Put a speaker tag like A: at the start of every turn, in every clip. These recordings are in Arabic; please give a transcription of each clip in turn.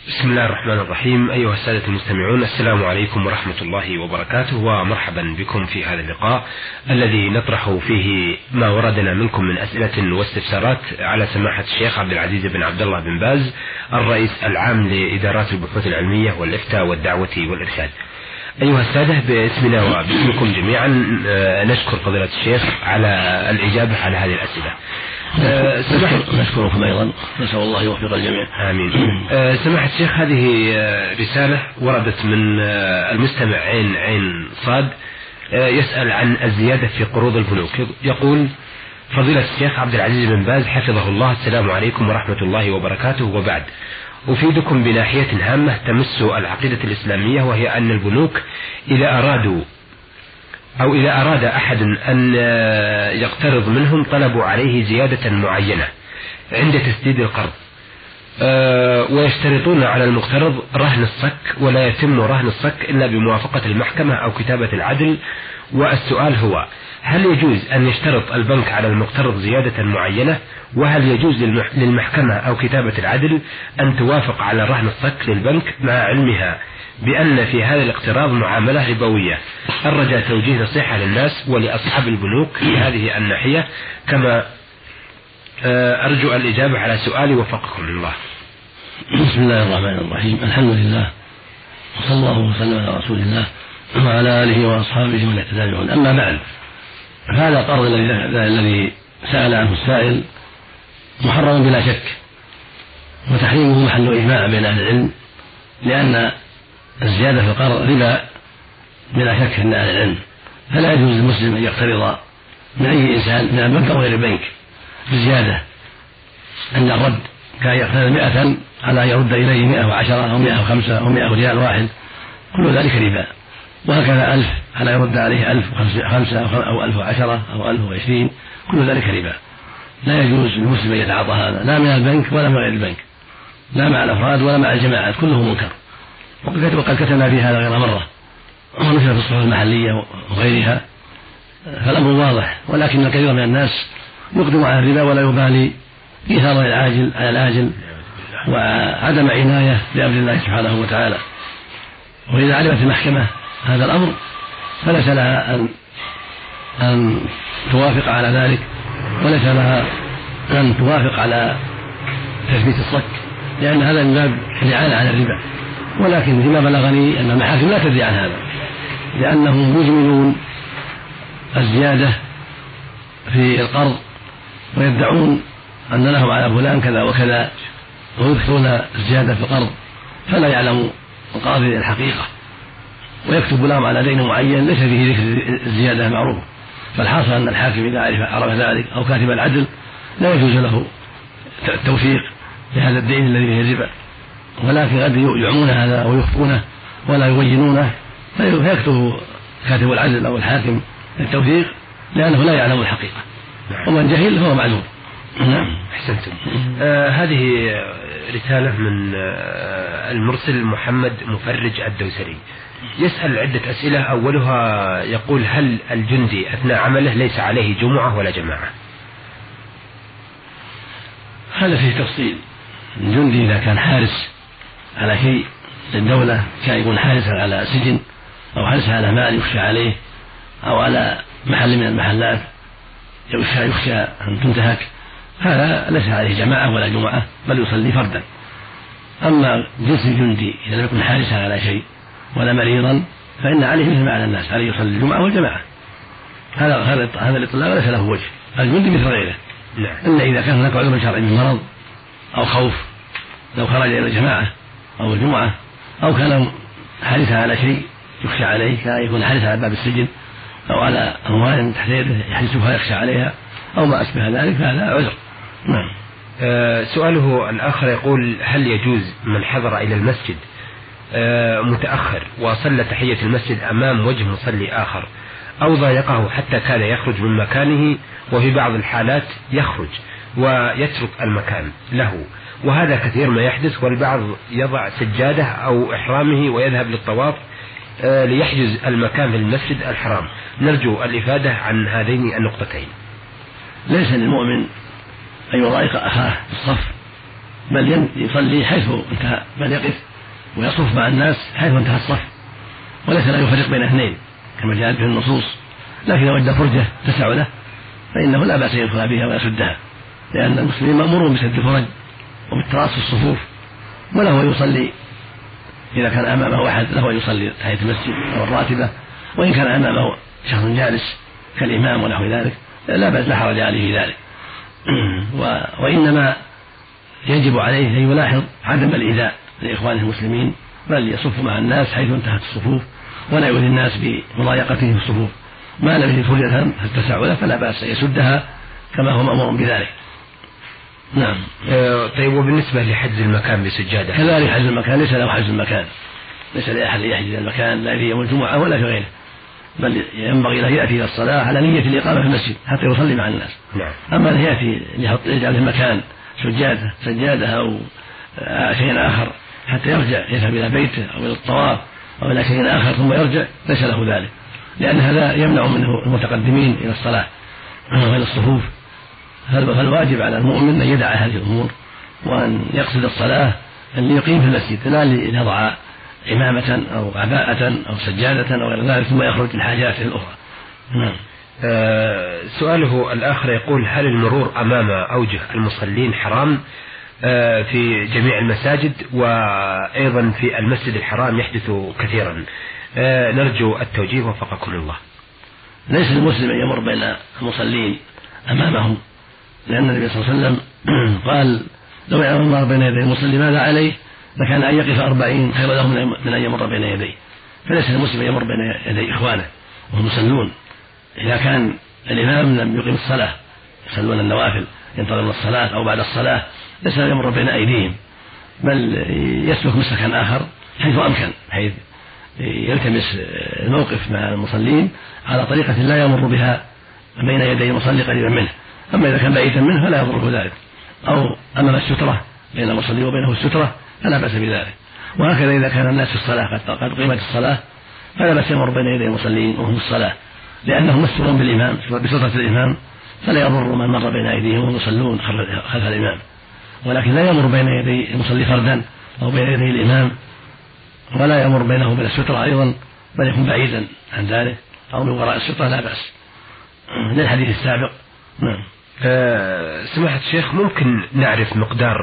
A: بسم الله الرحمن الرحيم. أيها السادة المستمعون، السلام عليكم ورحمة الله وبركاته، ومرحبا بكم في هذا اللقاء الذي نطرح فيه ما وردنا منكم من أسئلة واستفسارات على سماحة الشيخ عبد العزيز بن عبد الله بن باز، الرئيس العام لإدارات البحوث العلمية والإفتاء والدعوة والإرشاد. أيها السادة، باسمنا وباسمكم جميعا نشكر فضيلة الشيخ على الإجابة على هذه الأسئلة.
B: نشكركم أيضا، نسأل الله يوفق الجميع.
A: آمين. سماحة الشيخ، هذه رسالة وردت من المستمع عين صاد، يسأل عن الزيادة في قروض البنوك. يقول: فضيلة الشيخ عبد العزيز بن باز حفظه الله، السلام عليكم ورحمة الله وبركاته، وبعد. أفيدكم بناحية هامة تمس العقيدة الإسلامية، وهي أن البنوك إذا أراد أحد أن يقترض منهم طلبوا عليه زيادة معينة عند تسديد القرض، ويشترطون على المقترض رهن الصك، ولا يتم رهن الصك إلا بموافقة المحكمة أو كتابة العدل. والسؤال هو: هل يجوز أن يشترط البنك على المقترض زيادة معينة؟ وهل يجوز للمحكمة أو كتابة العدل أن توافق على رهن الصك للبنك مع علمها بأن في هذا الاقتراض معاملة ربوية؟ الرجاء توجيه نصيحة للناس ولأصحاب البنوك في هذه الناحية، كما أرجو الإجابة على سؤالي، وفقكم الله.
B: بسم الله الرحمن الرحيم، الحمد لله، وصلى الله وسلم على رسول الله وعلى آله وأصحابه ومن اهتدى بهداه. أما بعد، هذا القرض الذي سأل عنه السائل محرم بلا شك، وتحريمه محل إجماع بين أهل العلم، لأن الزيادة في القرض ربا بلا شك عند أهل العلم، فلا يجوز للمسلم أن يقترض من أي إنسان من البنك أو غير البنك بزيادة عند الرد، كان يقترض 100 على أن يرد إليه 110 أو 105 أو 100 ريال واحد، كل ذلك ربا. وهكذا 1000 على يرد عليه 1005 أو 1010 أو 1020، كل ذلك ربا. لا يجوز للمسلم أن يتعاطى هذا، لا من البنك ولا من غير البنك، لا مع الأفراد ولا مع الجماعات، كله منكر. وقد كتبنا في هذا غير مرة، ونشر في الصحف المحلية وغيرها، فالأمر واضح. ولكن الكثير من الناس يقدم على الربا ولا يبالي، إيثارا العاجل على الآجل وعدم عناية بأمر الله سبحانه وتعالى. وإذا علمت المحكمة هذا الأمر فليس لها أن توافق على ذلك، وليس لها أن توافق على تثبيت الصك، لأن هذا من باب الإعانة على الربا. ولكن فيما بلغني أن المحاكم لا تدري عن هذا، لأنهم يجملون الزيادة في القرض ويدعون أن لهم على فلان كذا وكذا، ويذكرون الزيادة في القرض، فلا يعلم القاضي الحقيقة، ويكتب لهم على دين معين ليس فيه ذكر الزيادة معروف. فالحاصل أن الحاكم إذا عرف ذلك أو كاتب العدل لا يجوز له التوثيق لهذا الدين الذي فيه الربا، ولكن قد يعمون هذا أو يخفونه ولا يبينونه، فيكتب كاتب العدل أو الحاكم التوثيق، لأنه لا يعلم الحقيقة، ومن جهل فهو معذور.
A: نعم، أحسنتم. هذه رسالة من المرسل محمد مفرج الدوسري، يسأل عدة أسئلة. أولها يقول: هل الجندي أثناء عمله ليس عليه جمعة ولا جماعة؟
B: هذا فيه تفصيل. الجندي إذا كان حارس على شيء للدولة، كان يكون حارسا على سجن أو حارسا على مال يخشى عليه أو على محل من المحلات يخشى أن تنتهك، هذا ليس عليه جماعة ولا جمعة، بل يصلي فردا. أما جنس الجندي إذا لم يكن حارسا على شيء ولا مريضا، فإن عليه مثل ما على الناس، عليه يصلي الجمعة والجماعة. هذا الإطلاق ليس له وجه. الجندي مثل غيره، إلا إذا كان هناك عذر شرعي من مرض أو خوف، لو خرج إلى الجماعة أو الجمعة، أو كان حارسا على شيء يخشى عليه، كان يكون حارسا على باب السجن أو على أموال تحت يده يحرسها يخشى عليها أو ما أشبه ذلك، فهذا عذر. نعم.
A: سؤاله الآخر يقول: هل يجوز من حضر إلى المسجد متأخر وصلى تحية المسجد أمام وجه مصلي آخر، أو ضايقه حتى كان يخرج من مكانه، وفي بعض الحالات يخرج ويترك المكان له، وهذا كثير ما يحدث، والبعض يضع سجادة أو إحرامه ويذهب للطواف ليحجز المكان في المسجد الحرام؟ نرجو الإفادة عن هذين النقطتين.
B: ليس للمؤمن أن يضايق أخاه في الصف بل يصلي حيث انتهى، بل يقف ويصف مع الناس حيث انتهى الصف، وليس لا يفرق بين اثنين كما جاءت به النصوص. لكن لو وجد فرجة تسع له فإنه لا بأس يدخل بها ويسدها، لأن المسلمين مأمورون بسد الفرج وبالتراص الصفوف، وله يصلي إذا كان أمامه أحد له يصلي تحية المسجد أو الراتبة، وإن كان أمامه شخص جالس كالإمام ونحو ذلك لا بأس، لا حرج عليه في ذلك. وإنما يجب عليه أن يلاحظ عدم الإيذاء لإخوانه المسلمين، بل يصف مع الناس حيث انتهت الصفوف ولا يؤذي الناس بمضايقته في الصفوف. ما لم يجد فرجة تتسع له فلا بأس يسدها كما هو مأمور بذلك. نعم.
A: طيب، وبالنسبة لحجز المكان بسجادة؟
B: كذلك حجز المكان ليس له حجز المكان، ليس لأحد يحجز المكان لا في يوم الجمعة ولا في غيره، بل ينبغي له يأتي إلى الصلاة على نية الإقامة في المسجد حتى يصلي مع الناس.
A: نعم.
B: أما أن يأتي يجعل المكان سجادة أو شيء آخر حتى يرجع يذهب إلى بيته أو إلى الطواف أو إلى شيء آخر ثم يرجع، ليس له ذلك، لأن هذا يمنع منه المتقدمين إلى الصلاة وإلى الصفوف. فالواجب على المؤمن أن يدع هذه الأمور وأن يقصد الصلاة أن يقيم في المسجد، لا ليضع إمامة أو عباءة أو سجادة أو غير ذلك ثم يخرج لحاجاته الأخرى.
A: سؤاله الآخر يقول: هل المرور أمام أوجه المصلين حرام في جميع المساجد، وأيضا في المسجد الحرام يحدث كثيرا؟ نرجو التوجيه وفقكم الله.
B: ليس المسلم أن يمر بين المصلين أمامهم، لأن النبي صلى الله عليه وسلم قال: لو يعلم الله بين يدي المصلي ماذا عليه لكان أن يقف 40 خير له من أن يمر بين يديه. فليس المسلم أن يمر بين يدي إخوانه وهم يصلون. إذا كان الإمام لم يقيم الصلاة يصلون النوافل ينتظرون الصلاة أو بعد الصلاة، ليس أن يمر بين أيديهم، بل يسلك مسلكا آخر حيث أمكن، حيث يلتمس الموقف مع المصلين على طريقة لا يمر بها بين يدي المصلي قريبا منه. أما إذا كان بعيدا منه فلا يضره ذلك، أو أمام السترة بين المصلي وبينه السترة فلا بأس بذلك. وهكذا إذا كان الناس في الصلاة قد قيمت الصلاة فلا بأس يمر بين يدي المصلين وهم في الصلاة، لأنهم مستورون بالإمام بسترة الإمام، فلا يضر من مر بين أيديهم وهم يصلون خلف الإمام. ولكن لا يمر بين يدي المصلي فردا أو بين يدي الإمام، ولا يمر بينه وبين السترة أيضا، بل يكون بعيدا عن ذلك أو من وراء السترة لا بأس، للحديث السابق. نعم.
A: سماحة الشيخ، ممكن نعرف مقدار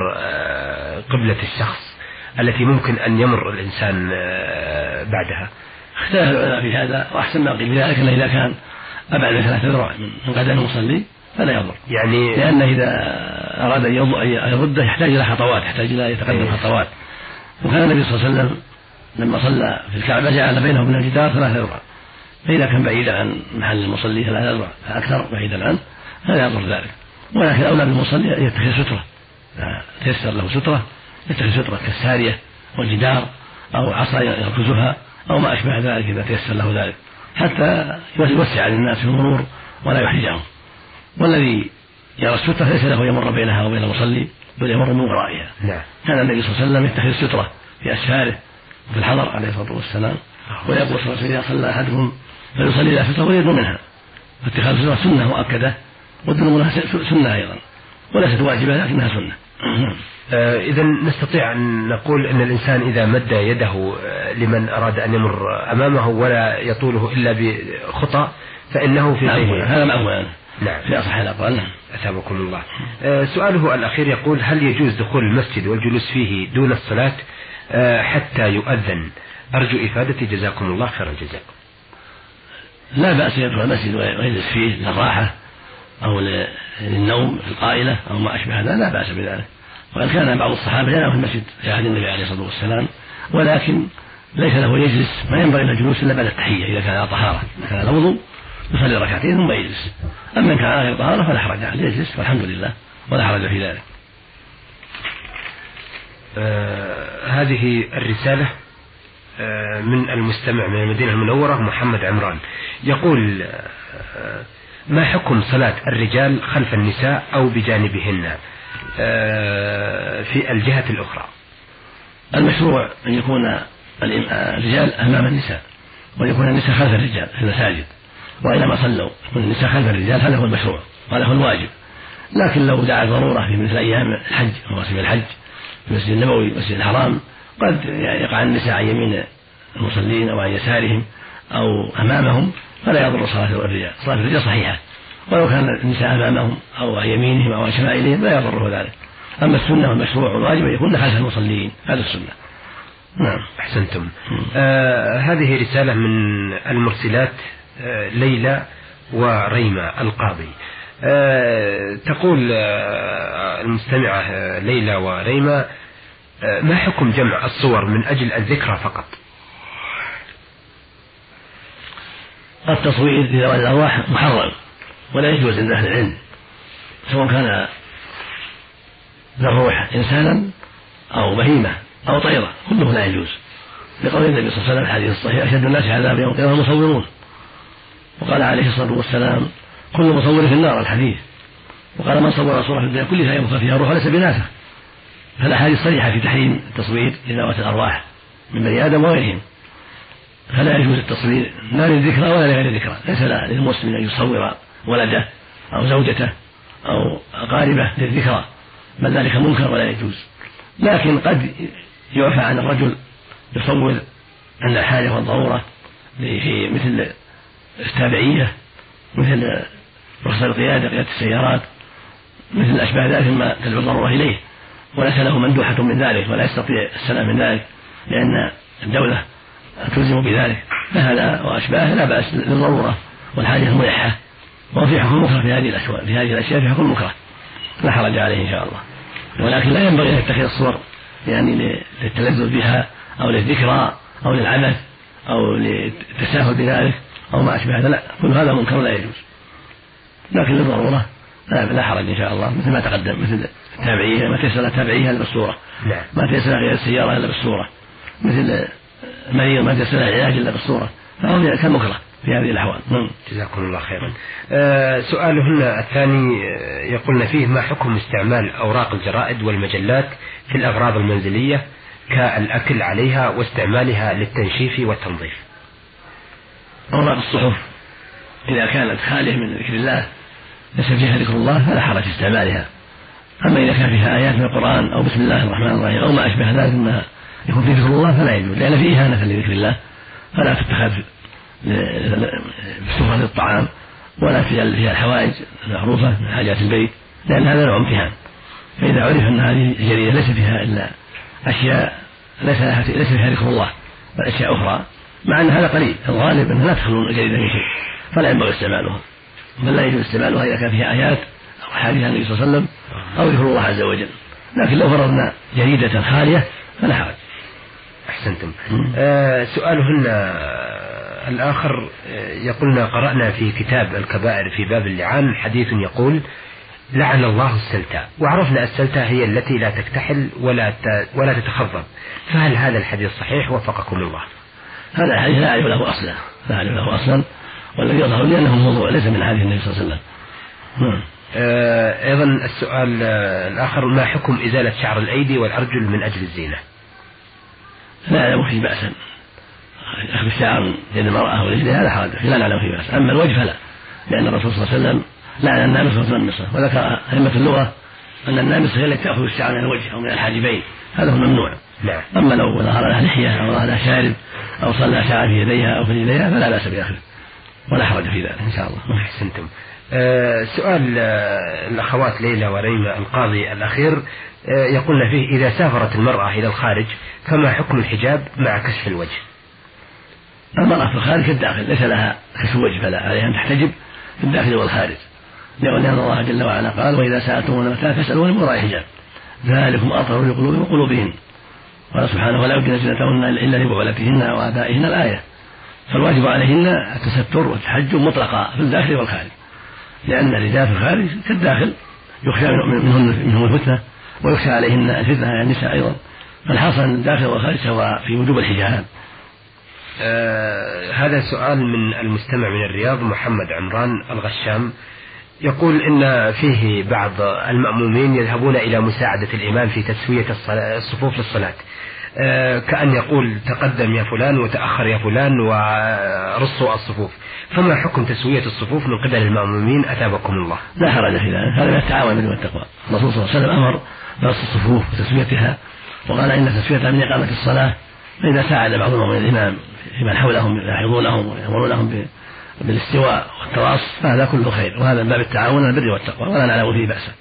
A: قبلة الشخص التي ممكن أن يمر الإنسان بعدها؟
B: اختلف العلماء في هذا، وأحسن ما قيل ذلك أنه إذا كان أبعد من 3 ذراع من قدم المصلي فلا يضر،
A: يعني
B: لأنه إذا أراد أن يرده يحتاج إلى خطوات، يحتاج إلى يتقدم خطوات. وكان النبي صلى الله عليه وسلم لما صلى في الكعبة جعل بينه وبين الجدار 3 ذراع، فإذا كان بعيدا عن محل المصلي 3 ذراع فأكثر بعيدا عنه فلا يضر ذلك. ولكن أولى بالمصلي أن يتخذ سترة، تيسر له سترة، يتخذ سترة كالسارية والجدار أو عصا يركزها أو ما أشبه ذلك إذا تيسر له ذلك، حتى يوسع للناس في المرور ولا يحرجهم. والذي يرى السترة ليس له يمر بينها وبين المصلي، بل يمر من ورائها. كان النبي صلى الله عليه وسلم يتخذ سترة في أسفاره وفي الحضر عليه الصلاة والسلام، ويقول صلى الله عليه وسلم: إذا صلى أحدكم فليصلي إلى سترة ويدنو منها. فاتخاذ السترة سنة مؤكدة، والدنو منها سنة أيضا، وليست واجبة لكنها سنة.
A: إذا نستطيع أن نقول أن الإنسان إذا مد يده لمن أراد أن يمر أمامه ولا يطوله إلا بخطى فإنه في
B: هذا مأمول.
A: نعم،
B: في أصح الأقوال.
A: أثابكم الله. سؤاله الأخير يقول: هل يجوز دخول المسجد والجلوس فيه دون الصلاة حتى يؤذن؟ أرجو إفادتي، جزاكم الله خير الجزاء.
B: لا بأس يدخل المسجد ويجلس فيه للراحة أو للنوم في القائلة أو ما أشبه هذا، لا بأس بذلك. وقد كان بعض الصحابة ينام في المسجد في عهد النبي عليه الصلاة والسلام، ولكن ليس له يجلس، ما ينبغي له الجلوس إلا بعد التحية. إذا كان على طهارة، إذا كان على وضوء يصلي ركعتين ثم يجلس، أما إن كان على غير طهارة فلا حرج عليه، يجلس والحمد لله ولا حرج في ذلك.
A: هذه الرسالة من المستمع من المدينة المنورة محمد عمران، يقول: ما حكم صلاة الرجال خلف النساء أو بجانبهن في الجهة الأخرى؟
B: المشروع أن يكون الرجال أمام النساء ويكون النساء خلف الرجال في المساجد، وإنما صلوا يكون النساء خلف الرجال، هذا هو المشروع وهذا هو الواجب، لكن لو دعا ضرورة في مثل أيام الحج ومواسم الحج في المسجد النبوي والمسجد الحرام قد يقع النساء عن يمين المصلين أو عن يسارهم أو أمامهم فلا يضر صلاة الرجال. صلاة الرجال صحيحة، ولو كان النساء أمامهم أو عن يمينهم أو عن شمائلهم لا يضره ذلك. أما السنة والمشروع والواجب أن يكون خلف المصلين، هذا السنة. نعم.
A: أحسنتم. هذه رسالة من المرسلات ليلى وريمة القاضي. تقول المستمعة ليلى وريمة: ما حكم جمع الصور من أجل الذكرى فقط؟
B: التصوير في ذوات الأرواح محرم ولا يجوز عند أهل العلم، سواء كان ذا الروح إنسانا أو بهيمة أو طيرة كله لا يجوز، لقول النبي صلى الله عليه وسلم في الحديث الصحيح: أشد الناس عذابا يوم القيامة المصورون. وقال عليه الصلاة والسلام: كل مصور في النار، الحديث. وقال: من صور صورة في الدنيا كلها يبقى فيها روح ليس بناسخ. فالأحاديث صريحة في تحريم التصوير لذوات الأرواح من بني آدم وغيرهم، فلا يجوز التصوير لا للذكرى ولا لغير الذكرى. ليس للمسلم أن يصور ولده أو زوجته أو أقاربه للذكرى، بل ذلك منكر ولا يجوز. لكن قد يعفى عن الرجل يصور عند الحاجة والضرورة في مثل التابعية، مثل رخصة القيادة، قيادة السيارات، مثل أشباه ذلك مما تدعو الضرورة إليه، وليس له مندوحة من ذلك ولا يستطيع السلام من ذلك لأن الدولة تلزم بذلك، فهذا وأشباه لا بأس للضرورة والحاجة الملحة. وفي حكم مكره في هذه الأشياء في حكم مكره لا حرج عليه إن شاء الله. ولكن لا ينبغي أن يتخذ الصور يعني للتلذذ بها أو للذكرى أو للعبث أو للتساهل بذلك أو ما أشبه هذا، لا، كل هذا منكر لا يجوز. لكن للضرورة لا حرج إن شاء الله، مثل ما تقدم، مثل التابعية ما تيسر التابعية إلا بالصورة، ما تيسر غير السيارة إلا بالصورة، مثل مريض ما تيسر العلاج إلا بالصورة، فهو كالمكره في هذه الأحوال.
A: جزاكم الله خيرا. سؤالهن الثاني يقولن فيه: ما حكم استعمال أوراق الجرائد والمجلات في الأغراض المنزلية كالأكل عليها واستعمالها للتنشيف والتنظيف؟
B: أوراق الصحف إذا كانت خالية من ذكر الله ليس فيها ذكر الله فلا حرج في استعمالها. أما إذا كان فيها آيات من القرآن أو بسم الله الرحمن الرحيم أو ما أشبه ذلك مما يكون فيه ذكر الله فلا يجوز، لأن فيه إهانة لذكر الله، فلا تتخذ بسفرة الطعام ولا فيها الحوائج المعروفة من حاجات البيت، لأن هذا نوع امتحان. فإذا عرف أن هذه الجريدة ليس فيها إلا أشياء ليس فيها ذكر الله بل أشياء أخرى، مع أن هذا قليل، الغالب أنها لا تخلو الجريدة من شيء، فلا ينبغي استعمالها، بل لا يجوز استعمالها إذا كان فيها آيات أو حديث عن النبي صلى الله عليه وسلم أو ذكر الله عز وجل. لكن لو فرضنا جريدة خالية فلا حرج.
A: أحسنتم. سؤالهن الآخر يقولنا: قرأنا في كتاب الكبائر في باب اللعان حديث يقول: لعن الله السلتاء، وعرفنا السلتاء هي التي لا تكتحل ولا تتخضب، فهل هذا الحديث صحيح وفقكم الله؟
B: هذا الحديث لا أعرف له أصلا والذي يظهر لي أنه موضوع ليس من حديث النبي صلى الله عليه وسلم.
A: أيضا السؤال الآخر: ما حكم إزالة شعر الأيدي والأرجل من أجل الزينة؟
B: لا أعلم فيه بأسا، أخذ الشعر من يد المرأة ورجلها هذا حادث، لا نعلم فيه بأسا. أما الوجه فلا، لأن الرسول صلى الله عليه وسلم لعن النامصة والمنمصة، وذكر أئمة اللغة أن النامصة هي التي تأخذ الشعر من الوجه أو من الحاجبين، هذا هو ممنوع. أما لو ظهر لها لحية أو ظهر لها شارب أو صلى شعر في يديها أو في يديها فلا بأس بأخذه ولا حرج في ذلك إن شاء الله.
A: أحسنتم. سؤال الأخوات ليلى وريمة القاضي الأخير يقولن فيه: إذا سافرت المرأة إلى الخارج فما حكم الحجاب مع كشف الوجه؟
B: المرأة في الخارج كالداخل ليس لها كشف الوجه، فلا عليها أن تحتجب في الداخل والخارج، لأن الله جل وعلا قال: وإذا سألتموهن متاعا فاسألوهن من وراء حجاب ذلكم أطهر لقلوبهم وقلوبهن. قال سبحانه: ولا يبدين زينتهن إلا لبعولتهن وآبائهن الآية. فالواجب عليهن التستر والتحجب مطلقا في الداخل والخارج، لأن الرجال في الخارج كالداخل يخشى منهم الفتنة ويخشى عليهن الفتنة على النساء أيضا، فالحاصل أن الداخل والخارج سواء في وجوب الحجاب.
A: هذا سؤال من المستمع من الرياض محمد عمران الغشام، يقول إن فيه بعض المأمومين يذهبون إلى مساعدة الإمام في تسوية الصفوف للصلاة، كأن يقول: تقدم يا فلان وتأخر يا فلان ورصوا الصفوف، فما حكم تسوية الصفوف من قبل المأمومين أثابكم الله؟
B: لا حرج في ذلك، هذا من التعاون بالبر والتقوى. الرسول صلى الله عليه وسلم أمر برص الصفوف وتسويتها، وقال إن تسويتها من إقامة الصلاة، فإذا ساعد بعضهم من الإمام في من حولهم يلاحظونهم ويأمرونهم بالاستواء والتراص فهذا كله خير، وهذا من باب التعاون على البر والتقوى ولا نعلم فيه بأسا.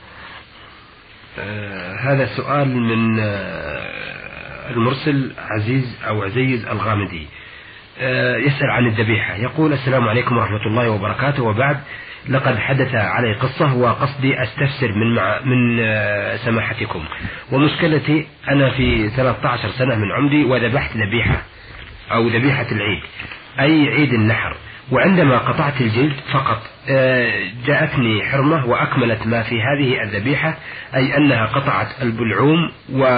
A: هذا سؤال من المرسل عزيز الغامدي، يسأل عن الذبيحة. يقول: السلام عليكم ورحمة الله وبركاته، وبعد، لقد حدث علي قصة وقصدي أستفسر من سماحتكم. ومشكلتي أنا في 13 سنة من عمري وذبحت ذبيحة أو ذبيحة العيد، أي عيد النحر، وعندما قطعت الجلد فقط جاءتني حرمة وأكملت ما في هذه الذبيحة، أي أنها قطعت البلعوم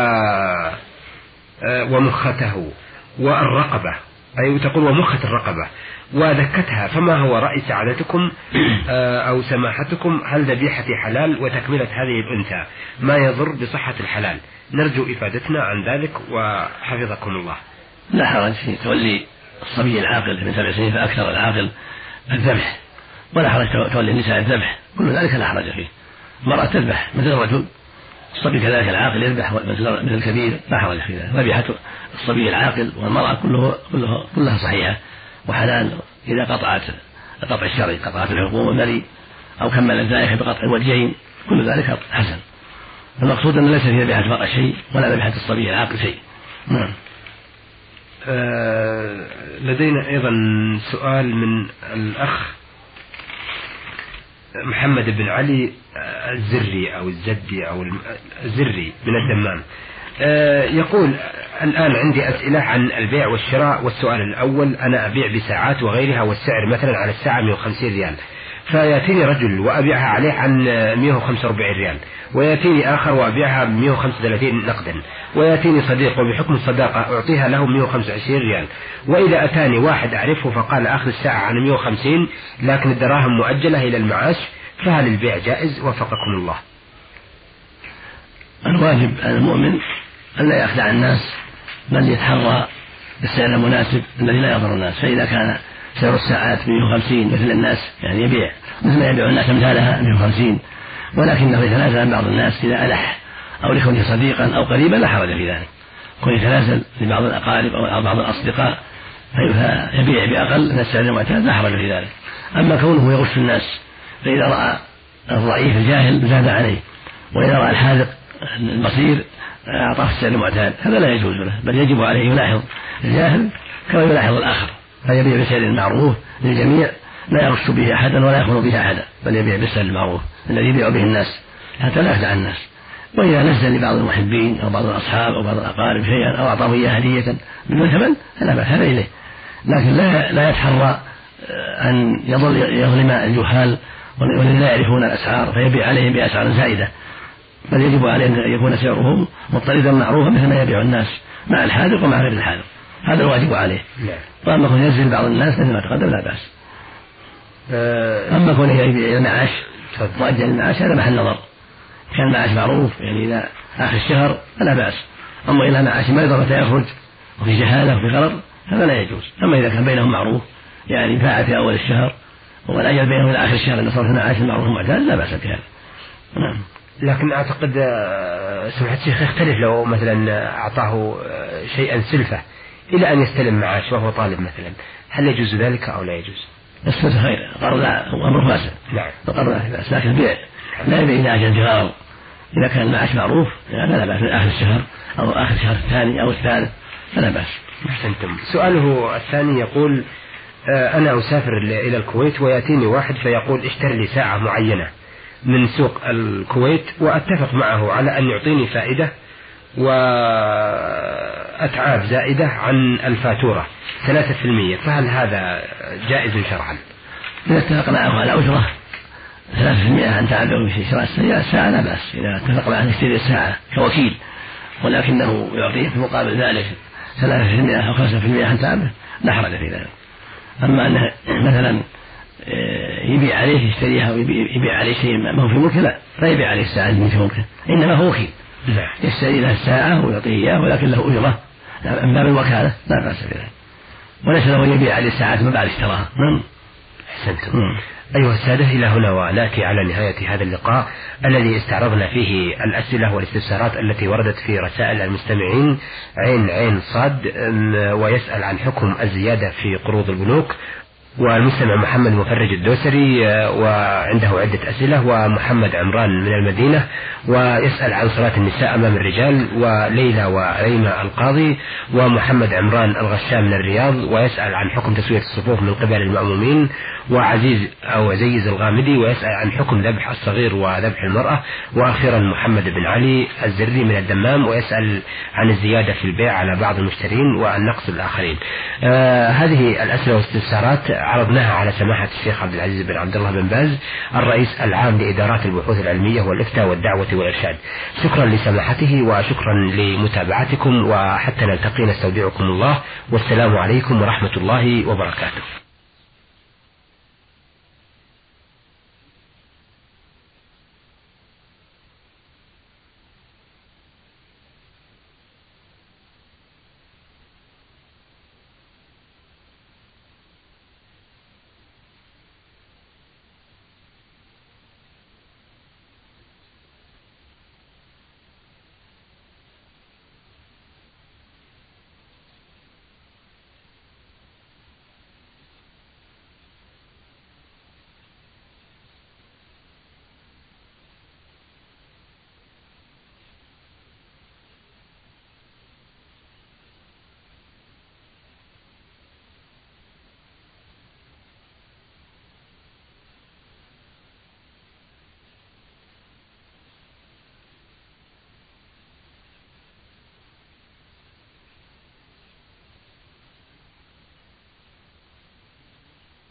A: ومخته والرقبة، أي تقول ومخة الرقبة وذكتها. فما هو رأي سعادتكم أو سماحتكم؟ هل ذبيحتي حلال وتكملة هذه الأنثى ما يضر بصحة الحلال؟ نرجو إفادتنا عن ذلك وحفظكم الله.
B: لا حرج في تولي الصبي العاقل من 7 سنين فأكثر العاقل الذبح، ولا حرج تولي النساء الذبح، كل ذلك لا حرج فيه. المرأة تذبح مثل الرجل، الصبي كذلك العاقل يذبح مثل الكبير، لا حرج في ذلك. ذبيحة الصبي العاقل والمرأة كلها صحيحة وحلال إذا قطعت القطع الشرعي، قطعت الحلقوم والمري أو كملت ذلك بقطع الوجهين، كل ذلك حسن. المقصود أن ليس في ذبيحة المرأة شيء ولا ذبيحة الصبي العاقل شيء. نعم.
A: لدينا أيضا سؤال من الأخ محمد بن علي الزري أو الزدي أو الزري من الدمام. يقول: الآن عندي أسئلة عن البيع والشراء، والسؤال الأول: أنا أبيع بساعات وغيرها، والسعر مثلا على الساعة 150 ريال، فيأتيني رجل وأبيعها عليه عن 145 ريال، ويأتيني آخر وأبيعها ب 135 نقدا، ويأتيني صديق وبحكم الصداقة أعطيها له 125 ريال، وإذا أتاني واحد أعرفه فقال أخذ الساعة عن 150 لكن الدراهم مؤجلة إلى المعاش، فهل البيع جائز؟ وفقكم الله.
B: الواجب على المؤمن أن لا يخدع الناس، بل يتحرى بالسعر المناسب الذي لا يضر الناس. فإذا كان سعر الساعات 150 مثل الناس، يعني يبيع مثل ما يبيع الناس أمثالها 150، ولكنه يتنازل عن بعض الناس إذا ألح أو لكونه صديقا أو قريبا، لا حرج في ذلك. كون يتنازل لبعض الأقارب أو بعض الأصدقاء فيبيع بأقل من السعر المعتاد، لا حرج في ذلك. أما كونه يغش الناس، فإذا رأى الضعيف الجاهل زاد عليه، وإذا رأى الحاذق البصير أعطاه السعر المعتاد، هذا لا يجوز له، بل يجب عليه يلاحظ الجاهل كما يلاحظ الآخر، فيبيع بسعر المعروف للجميع، لا يغش به أحدا ولا يخون به أحدا، بل يبيع بالسعر المعروف الذي يبيع به الناس حتى لا يخدع الناس. وإذا نزل لبعض المحبين أو بعض الأصحاب أو بعض الأقارب شيئا أو أعطاه إياه هدية بدون ثمن فلا بأس، هذا إليه، لكن لا يتحرى أن يظلم الجهال والذين لا يعرفون الأسعار فيبيع عليهم بأسعار زائدة، بل يجب عليه أن يكون سعره مضطردا معروفا مثل ما يبيع الناس مع الحاذق ومع غير الحاذق، هذا الواجب عليه. وأما كون ينزل بعض الناس مثل ما تقدم لا بأس. أما كون يبيع المعاش مؤجل المعاش هذا محل نظر، كان المعاش معروف يعني إلى آخر الشهر فلا بأس، أما إلى معاش مرض متى يخرج وفي جهالة وفي غرض هذا لا يجوز. أما إذا كان بينهم معروف يعني باع في أول الشهر والأجل بينهم إلى آخر الشهر أن صرف المعاش المعروف المعتاد لا بأس بهذا. نعم.
A: لكن أعتقد سمعت الشيخ يختلف لو مثلا أعطاه شيئا سلفة إلى أن يستلم معاش وهو طالب مثلا، هل يجوز ذلك أو لا يجوز؟
B: السلفة خير، القرض لا هو أمر فاسد.
A: نعم.
B: القرض لا بأس، لكن البيع لا يبيع إلى أجل غرض. إذا كان المعاش معروف فلا بأس من آخر الشهر أو آخر الشهر الثاني أو الثالث فلا بأس.
A: أحسنتم. سؤاله الثاني يقول: أنا أسافر إلى الكويت ويأتيني واحد فيقول اشتري لي ساعة معينة من سوق الكويت، وأتفق معه على أن يعطيني فائدة وأتعاب زائدة عن الفاتورة 3%، فهل هذا جائز شرعا؟
B: إذا اتفق معه على أجرة 3% عن تعبه في شراء الساعة لا بأس، إذا اتفق معه أن يشتري الساعة كوكيل ولكنه يعطيه في مقابل ذلك 3% أو 5% عن تعبه لا حرج في ذلك. أما أنه مثلا يبيع عليه يشتريها ويبيع عليه شيء ما هو في ملكه لا يبيع عليه الساعة اللي في ملكه، إنما هو وكيل يشتري له الساعة ويعطيه إياه ولكن له أجرة من باب الوكالة لا بأس بذلك، وليس له يبيع عليه الساعات ما بعد اشتراها.
A: أحسنتم. أيها السادة، إلى هنا ونأتي على نهاية هذا اللقاء الذي استعرضنا فيه الأسئلة والاستفسارات التي وردت في رسائل المستمعين. عين صاد ويسأل عن حكم الزيادة في قروض البنوك، والمستمع محمد مفرج الدوسري وعنده عدة أسئلة، ومحمد عمران من المدينة ويسأل عن صلاة النساء أمام الرجال، وليلى وريمة القاضي، ومحمد عمران الغشام من الرياض ويسأل عن حكم تسوية الصفوف من قبل المأمومين، وعزيز أو عزيز الغامدي ويسأل عن حكم ذبح الصغير وذبح المرأة، وأخيرا محمد بن علي الزري من الدمام ويسأل عن الزيادة في البيع على بعض المشترين وعن نقص الآخرين. هذه الأسئلة والاستفسارات عرضناها على سماحة الشيخ عبد العزيز بن عبد الله بن باز الرئيس العام لإدارات البحوث العلمية والإفتاء والدعوة والإرشاد. شكرا لسماحته وشكرا لمتابعتكم، وحتى نلتقي نستودعكم الله، والسلام عليكم ورحمة الله وبركاته.